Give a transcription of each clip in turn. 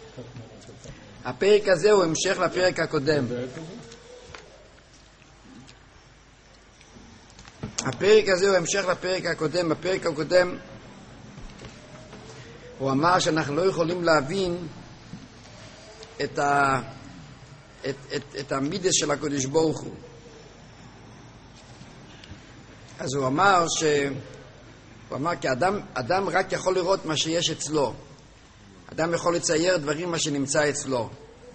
הפרק הזה הוא המשך לפרק הקודם. הפרק הזה הוא המשך לפרק הקודם. בפרק הקודם הוא אמר שאנחנו לא יכולים להבין את המידס של הקדוש ברוך הוא. אז הוא אמר כי אדם רק יכול לראות מה שיש אצלו. אדם יכול לצייר דברים מה שנמצא אצלו,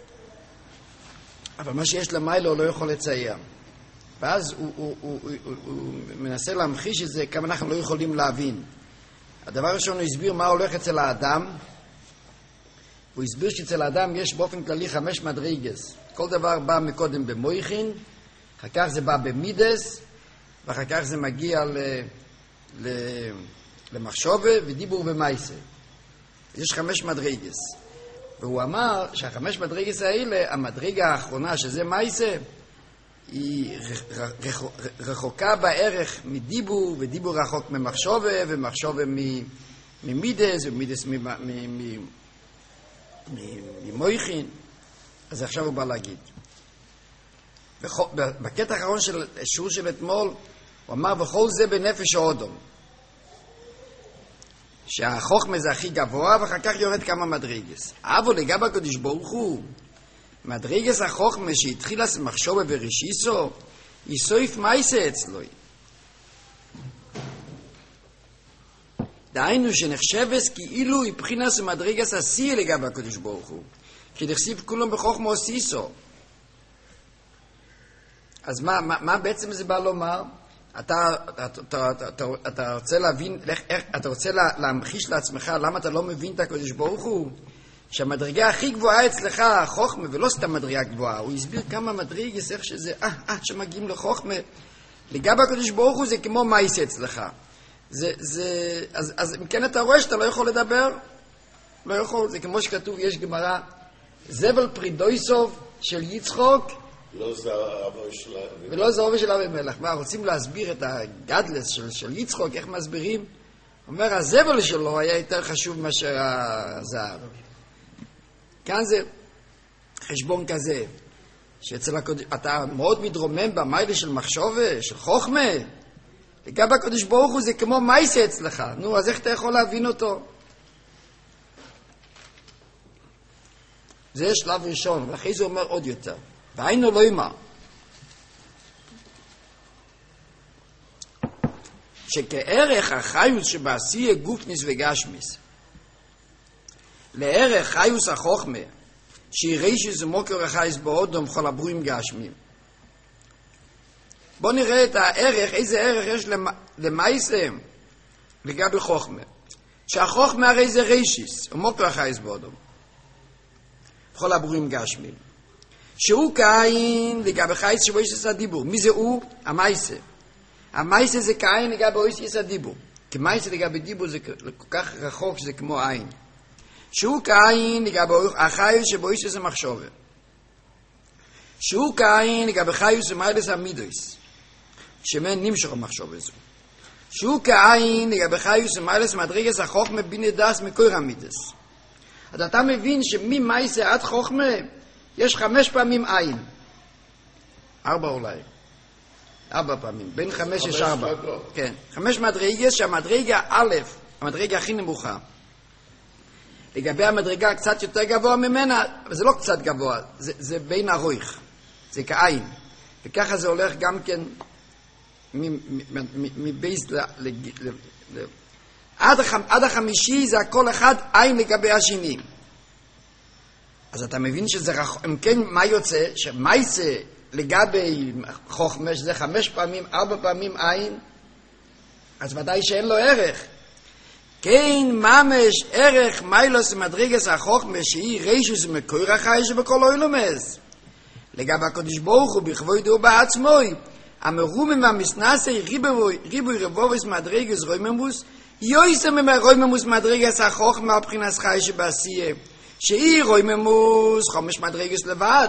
אבל מה שיש למעלה הוא לא יכול לצייר. ואז הוא מנסה להמחיש את זה כמה אנחנו לא יכולים להבין. הדבר הראשון הוא הסביר מה הולך אצל האדם. הוא הסביר שאצל האדם יש באופן כללי 5 מדרגות. כל דבר בא מקודם במויכין, אחר כך זה בא במידס, ואחר כך זה מגיע למחשבה ודיבור ומייסה. יש 5 מדרגות. והוא אמר שה5 מדרגות האלה, המדרגה האחרונה שזה מייסה, היא רחוקה בערך מדיבור, ודיבור רחוק ממחשבה, ומחשבה ממידס, ומידס ממויכין. אז עכשיו הוא בא להגיד. בקטע האחרון של שיעור של אתמול, הוא אמר, וכל זה בנפש האודום. שהחוכמה זה הכי גבוה, ואחר כך יורד כמה מדרגס. אבל לגבי הקדוש ברוך הוא, מדרגס החוכמה שהתחילה מחשבה ורישיסו, היא סויף מייסה אצלו. דהיינו שנחשבס כאילו היא בחינס ומדרגס עשייה לגבי הקדוש ברוך הוא. כי נחשיב כולם בחוכמה עשיסו. אז מה בעצם זה בא לומר? אתה רוצה להבין, אתה רוצה להמחיש לעצמך למה אתה לא מבין את הקדוש ברוך הוא? שהמדרגה הכי גבוהה אצלך, החוכמה, ולא סתם מדרגה גבוהה. הוא הסביר כמה מדרגות, איך שזה, שמגיעים לחוכמה. לגבי הקדוש ברוך הוא זה כמו מייסה אצלך. אז אם כן אתה רואה שאתה לא יכול לדבר, לא יכול, זה כמו שכתוב, יש גמרא, זבל פרידויסוב של יצחוק, ולא זהוב של אבימלך. מה, רוצים להסביר את הגדלס של יצחוק, איך מסבירים? אומר, הזבל שלו היה יותר חשוב מאשר הזהב. כאן זה חשבון כזה, אתה מאוד מתרומם במיילה של מחשבה, של חוכמה. לגבי הקדוש ברוך הוא זה כמו מייסה אצלך. נו, אז איך אתה יכול להבין אותו? זה שלב ראשון, ואחרי זה אומר עוד יותר. והיינו לא אמר. שכערך החיוס שבעשייה גופניס וגשמיס, לערך חיוס החוכמה, שהיא רישיס ומוקר החייס באודום כל הברואים גשמים. בוא נראה את הערך, איזה ערך יש למייסה לגבי חוכמה. שהחוכמה הרי זה רישיס ומוקר החייס באודום כל הברואים גשמים. שהוא קין לגבי חייס שבו יש הדיבור. מי זה הוא? המייסה. המייסה זה קין לגבי יש הדיבור. כי מייסה לגבי דיבור זה כל כך רחוק שזה כמו עין. שהוא קין לגבי החייס שבו יש זה מחשבה. שהוא קין לגבי חייס ומיילס המידויס. שמן נמשך המחשבה זו. שהוא קין לגבי חייס ומיילס מדרגס החוכמה בינה דס מקור המידס. אז אתה מבין שממייסה עד חוכמה יש 5 פעמים עין. 4 אולי. 4 פעמים. בין 5 יש 4. כן. 5 מדרגות שהמדרגה א', המדרגה הכי נמוכה. לגבי המדרגה קצת יותר גבוה ממנה, אבל זה לא קצת גבוה, זה בין הרויך. זה כעין. וככה זה הולך גם כן מבייס עד החמישי זה הכל אחד עין לגבי השני. אז אתה מבין שזה אם כן, מה יוצא? שמייסה לגבי חוכמה, שזה 5 פעמים, 4 פעמים עין, אז ודאי שאין לו ערך. כן, ממש ערך מיילוס מדרגס החוכמה, שהיא רישוס מקור החי שבכל אוילומס. לגבי הקדוש ברוך הוא בכבודו בעצמוי, המרומם והמסנסי ריבוי רבובס מדרגס רויממוס, יויסם מרויממוס מדרגס החוכמה מבחינס חי שבעשייה. שהיא רויממוס 5 מדרגס לבד.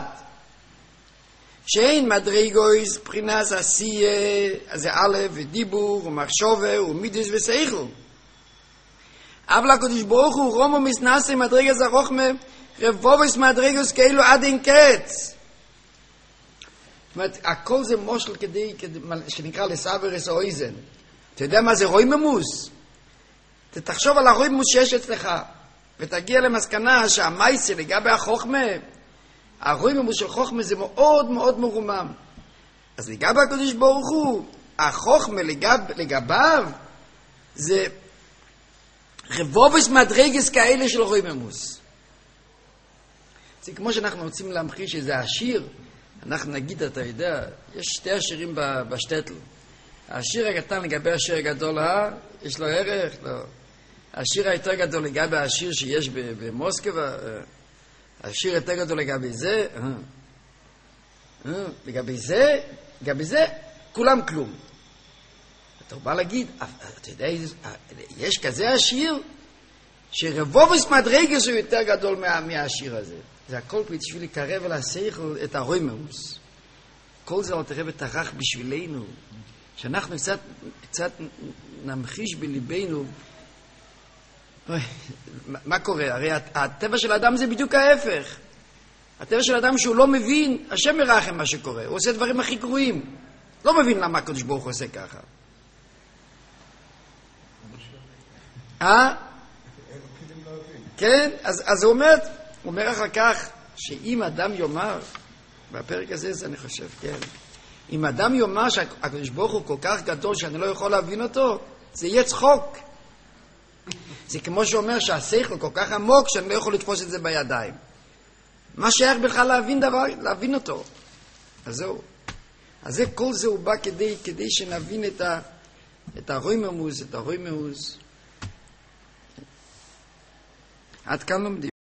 שאין מדרגוס מבחינס עשייה, אז זה א' ודיבור ומחשבה ומידס ושכל. אבל הקדוש ברוך הוא רומו מסנסי מדרגס החוכמה, רבובס מדרגוס כאילו עד אין קץ. זאת אומרת, הכל זה מושל כדי שנקרא לסברס או איזן. אתה יודע מה זה רויממוס? תחשוב על הרויממוס שיש אצלך, ותגיע למסקנה שהמייסה לגבי החוכמה, הרויממוס של חוכמה זה מאוד מאוד מרומם. אז לגבי הקדוש ברוך הוא, החוכמה לגביו, זה רבובס מדרגס כאלה של רויממוס. זה כמו שאנחנו רוצים להמחיש איזה השיר, אנחנו נגיד, אתה יודע, יש שתי השירים בשטטל. השיר הקטן לגבי השיר הגדול, יש לו ערך? לא. השיר היותר גדול לגבי השיר שיש במוסקבה, השיר יותר גדול לגבי זה, לגבי זה, כולם כלום. אתה בא להגיד, אתה יודע, יש כזה השיר, שרבובס מדרגס הוא יותר גדול מהשיר הזה. זה הכל בשביל לקרב על השכל את הרויממוס. כל זה תראה וטרח בשבילנו, שאנחנו קצת נמחיש בליבנו. מה קורה? הרי הטבע של האדם זה בדיוק ההפך. הטבע של האדם שהוא לא מבין, השם מרחם מה שקורה. הוא עושה דברים הכי גרועים. לא מבין למה הקדוש ברוך הוא עושה ככה. כן, אז הוא אומר אחר כך, שאם אדם יאמר, בפרק הזה אני חושב, כן, אם אדם יאמר שהקדוש ברוך הוא כל כך גדול שאני לא יכול להבין אותו, זה יהיה צחוק. זה כמו שאומר שהשכל כל כך עמוק שאני לא יכול לתפוס את זה בידיים. מה שייך בכלל להבין אותו? אז זהו. אז כל זה הוא בא כדי שנבין את הרויממוס, עד כאן לומדים.